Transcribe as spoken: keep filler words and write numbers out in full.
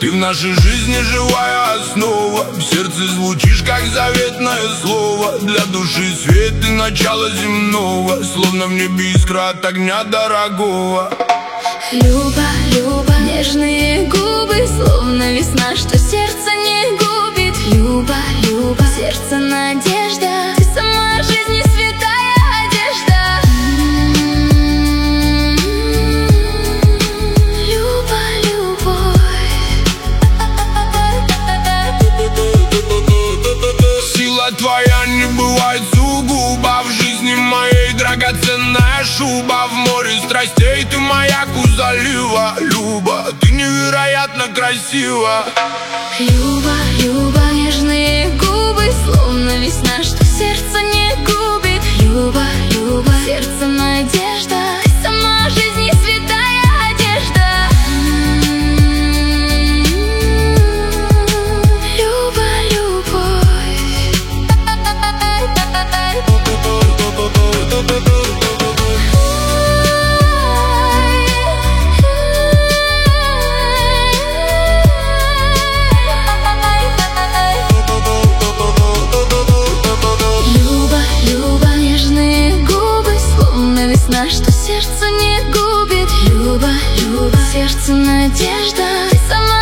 Ты в нашей жизни живая основа, в сердце звучишь как заветное слово. Для души свет и начало земного, словно в небе искра от огня дорогого. Люба, Люба, нежные губы, словно весна, что сердце не губит. Люба, Люба, сердце надежда, ты сама жизни святая одежда. Люба, любовь. Сила твоя не бывает сугубо, в жизни моей драгоценная шуба. В море страстей ты маяк у залива. Люба, ты невероятно красива. Люба, Люба, нежные губы, словно весна, что сердце не губит. Люба, Люба, сердце надежда, ты сама жизни святая одежда. Люба, любовь. Весна, что сердце не губит. Люба, Люба, сердце надежда, ты сама